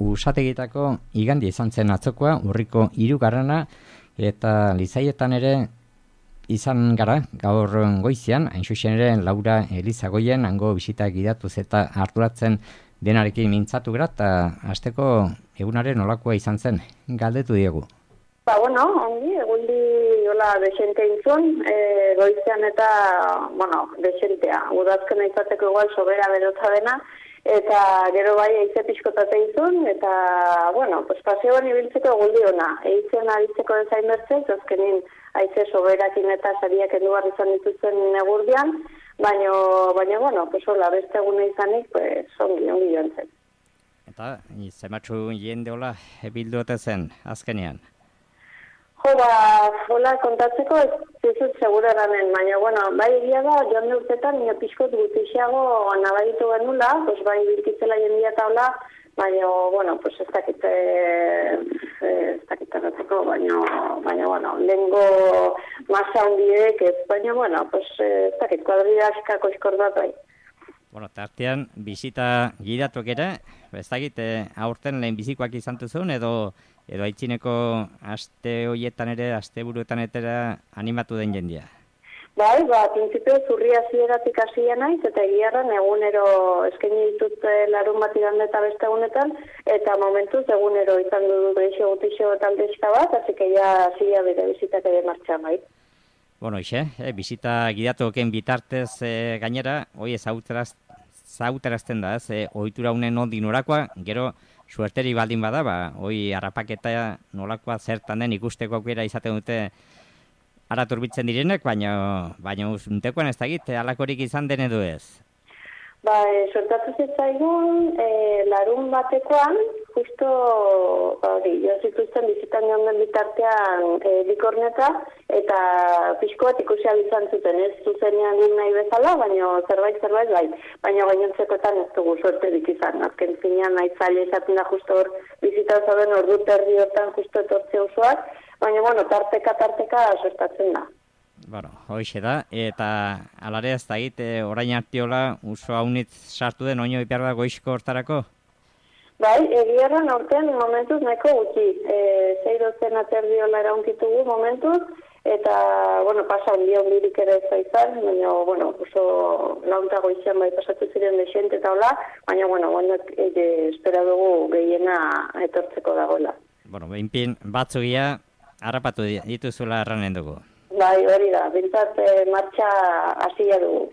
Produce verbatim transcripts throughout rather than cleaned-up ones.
usategitako igandi izan zen atzokoa, urriko hirugarrena, eta Lizaietan ere izan gara, gaur goizian, hain zuzen ere Laura Elizagoien hango bisita gidatuz eta arduratzen denarekin mintzatu gara, eta hasteko egunaren nolakoa izan zen, galdetu diegu. Ba, bueno, ongi, egundi hola desente intzun, e, goizean eta, bueno, desentea, udazkena izateko igual sobera berotza dena, eta gero bai eize pixkotate izun, eta, bueno, pues paseoan ibiltzeko egundi ona, eizen aritzeko dezain bertzez, azkenin aize soberakin eta sariak enduar izan dituzten negurdian, baina, baina, bueno, pues hola, beste egune izanik, pues, ongi, ongi joan zen. Eta, zematxu jende hola, bildu ote zen, azkenean? Jo, ba, hola kontatzeko ez zizut segura eranen, baina, bueno, bai egia da, joan de urtetan, nio pixkot gutixiago nabaritu genula, pues bai bilkitzela jendia taula, baina, bueno, pues ez dakit, ez dakit erratzeko, baina, baina, bueno, lehengo masa hondiek ez, baina, bueno, pues ez dakit, kuadridaskako iskor bat bai. Bueno, tartean, bisita gidatuak ere, ez dakit, aurten lehen bizikoak izan duzun, edo edo aitzineko aste hoietan ere, aste buruetan etera animatu den jendia? Bai, ba, prinsipio zurri hasieratik hasia naiz, eta egiarran egunero eskaini ditut larun bat igande eta beste egunetan, eta momentuz egunero izan du beixo gutixo taldezka bat, hasi que ja hasia bere bizitak ere martxan bai. Bueno, ixe, eh, bizita gidatuoken bitartez eh, gainera, hoi ezauterazten da, ez, eh, ohitura unen ondi norakoa, gero suerteri baldin bada, ba, hoi harrapaketa nolakoa zertan den ikusteko aukera izaten dute ara turbitzen direnek, baina baina untekoan ez dakit, halakorik izan den edo ez. Ba, e, sortatu zitzaigun, e, larun batekoan, justo, hori, jo zituzten bizitan joan den bitartean e, bikorneta, eta pixko bat ikusi izan zuten, ez zuzenean din nahi bezala, baina zerbait, zerbait, bai. Baina gainontzekoetan ez dugu suerterik izan. Azken zinean nahi zaila izaten da justo hor bizitan zauden ordu terdi hortan justo etortzea osoak, baina, bueno, tarteka, tarteka sortatzen da. Bueno, hoixe da, eta alare ez da egite orain artiola uso haunitz sartu den oino ipiar da goizko hortarako? Bai, egierran aurten momentuz nahiko gutxi. E, zei dozen aterdiola eraunkitugu momentuz, eta, bueno, pasa ondia ondirik ere ez zaizan, baina, bueno, oso launta goizian bai pasatu ziren desente eta hola, baina, bueno, guandak e, espera dugu gehiena etortzeko dagoela. Bueno, behinpin batzugia harrapatu dituzula erranen dugu. Bai, hori da, bintzat eh, martxa hasia dugu.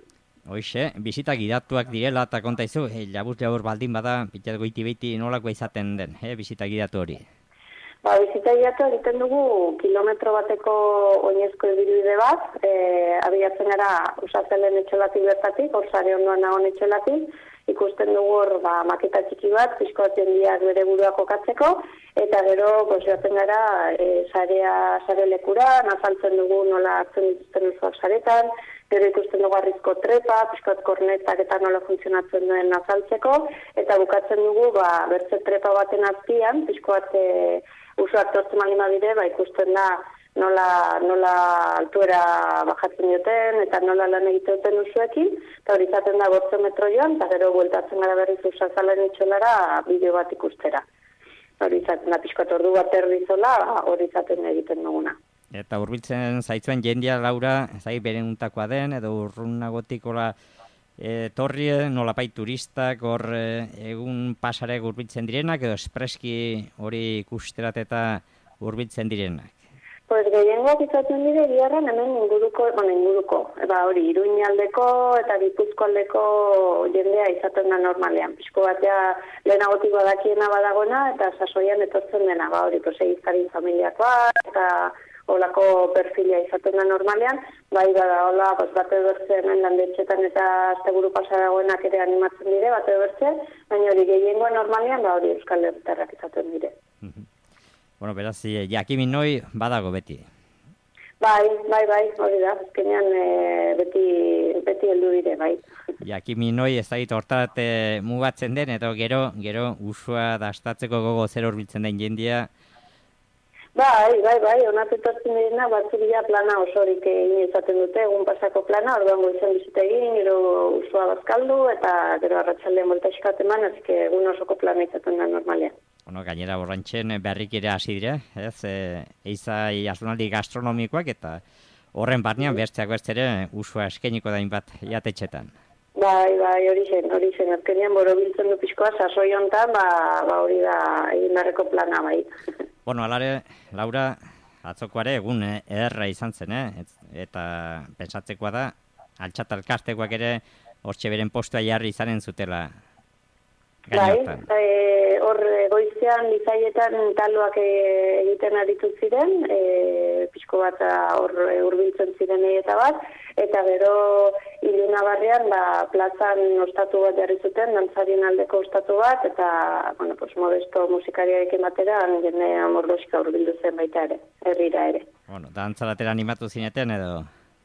Hoixe, bisita gidatuak direla eta konta izu, eh, labur labur baldin bada, pitzat goiti beiti nolakoa izaten den, eh, bisita gidatu hori? Ba, bisita gidatu egiten dugu kilometro bateko oinezko ibilbide bat, eh, abiatzen gara usazelen etxolatik bertatik, hor sare ondoan nagoen etxolatik, ikusten dugu hor ba, maketa txiki bat, pixko bat jendiak bere burua kokatzeko, eta gero joaten gara e, sarea sare lekura, nazaltzen dugu nola hartzen dituzten usuak saretan, gero ikusten dugu arrizko trepa, pixko bat kornetak eta nola funtzionatzen duen nazaltzeko, eta bukatzen dugu ba, bertze trepa baten azpian, pixko bat e, usuak tortzen malima dire, ba, ikusten da nola, nola altuera bajatzen duten, eta nola lan egiten duten usuekin, eta hori izaten da bortzometro joan, eta gero bueltatzen gara berriz usazalen itxolara bideo bat ikustera. Hori izaten da pixko ordu bat erdizola, hori izaten egiten duguna. Eta hurbiltzen zaitzuen jendia, Laura, zai beren untakoa den, edo urrunagotikola e, torri, nolapai turistak, hor e, egun pasare hurbiltzen direnak, edo espreski hori ikusterat eta hurbiltzen direnak? Pues gehiengoak izaten dire biharren hemen inguruko, bueno, inguruko, eba hori, Iruñaldeko eta Gipuzkoaldeko jendea izaten da normalean. Pixko batea lehenagotik badakiena badagoena eta sasoian etortzen dena, ba hori, pues egizkarin familiakoa eta holako perfilia izaten da normalean, bai bada hola, pues bate bertze hemen landetxetan eta asteguru pasa dagoenak ere animatzen dire, bate bertze, baina hori gehiengoa normalean, ba hori Euskal Herritarrak izaten dire. Bueno, beraz, jakimin noi badago beti. Bai, bai, bai, hori da, azkenean e, beti, beti heldu dire, bai. Jakimin noi ez da hortarat mugatzen den, eta gero, gero usua dastatzeko gogo zer horbiltzen den jendia. Bai, bai, bai, onatu etortzen direna, batzuk ja plana osorik egin izaten dute, egun pasako plana, orduan goizen bizita egin, gero usua bazkaldu, eta gero arratsaldean moltaxkat eman, azik egun osoko plana izaten da normalean. Bueno, gainera borrantxen berrik ere hasi dire, ez, e, eizai astunaldi gastronomikoak, eta horren barnean bertzeak bertzere usua eskeniko dain bat jatetxetan. Bai, bai, hori zen, hori zen, azkenean borobiltzen du pixkoa, sasoi honetan, ba, ba hori da egin beharreko plana, bai. Bueno, alare, Laura, atzokoare egun eh, ederra izan zen, eh? Eta pentsatzekoa da, altxat alkastekoak ere hortxe beren postua jarri izanen zutela. Bai, e, hor goizean bizaietan taloak e, egiten aritu ziren, e, pixko bat hor hurbiltzen ziren eta bat, eta gero iluna barrian ba, plazan ostatu bat jarri zuten, dantzarien aldeko ostatu bat, eta bueno, pues, modesto musikariarekin batera, jende amordoxika hurbildu zen baita ere, herrira ere. Bueno, dantzaratera animatu zineten edo...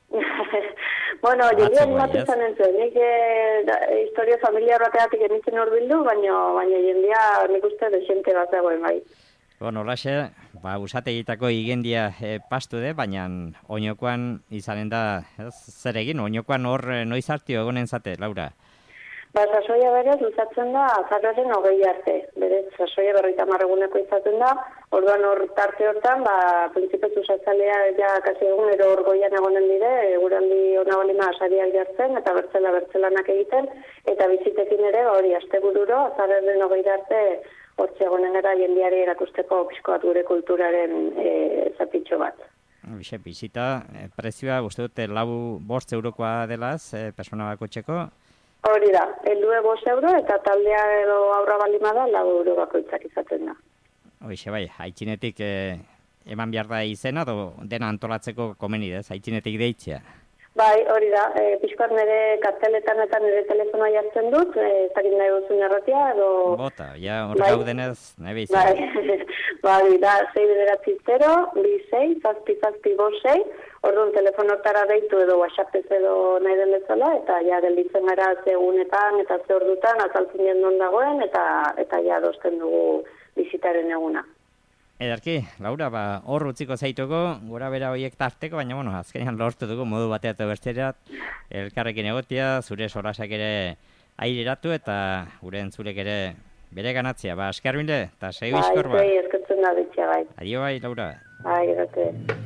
Bueno, jendea animatu zen entzuen, nik e, da, historia familiar bateatik emitzen hurbildu, baina baina jendea nik uste desente bat dagoen bai. Bueno, laxe, ba, usategitako igendia e, pastu de, baina oinokoan izanen da, ez, zer egin, oinokoan hor noiz hartio egonen zate, Laura? Ba, sasoia berez luzatzen da azaroaren hogei arte. Berez, sasoia berroita marreguneko izaten da, orduan hor tarte hortan, ba, prinsipez usatzalea ja kasi egun ero hor goian egonen dire, eguraldi ona balima asariak jartzen, eta bertzela bertzelanak egiten, eta bizitekin ere, hori, astebururo, azaroaren hogei arte, hortxe egonen gara jendiari erakusteko pixko bat gure kulturaren e, zapitxo bat. Bixe, bizita, e, prezioa, uste dute, lau bost eurokoa delaz, e, persona bako txeko. Hori da, heldue bost euro eta taldea edo aurra balima da lau euro bakoitzak izaten da. Hoixe bai, haitzinetik eh, eman behar da izena, do dena antolatzeko komenidez, haitzinetik deitzea. Bai, hori da, e, pixkoat nire karteletan eta nire telefonoa jartzen dut, ez dakit nahi duzun erratia, edo... Bota, ja hor bai. Gaudenez, nahi behizena. Bai, bai, da, sei bederatzi zero, bi sei, zazpi zazpi bost sei, orduan telefonotara deitu edo WhatsAppez edo nahi den bezala, eta ja gelditzen gara ze egunetan eta ze ordutan azaltzen jendon dagoen, eta eta ja dozten dugu bizitaren eguna. Ederki, Laura, ba, hor utziko zaituko, gora bera horiek tarteko, baina, bueno, azkenean lortu dugu modu batea eta besterat, elkarrekin egotia, zure solasak ere aireratu eta gure entzulek ere bere ganatzea. Ba, esker mile, eta segi bizkor ba. Bai, eskertzen da bitxea, bai. Adio bai, Laura. Bai, gerate.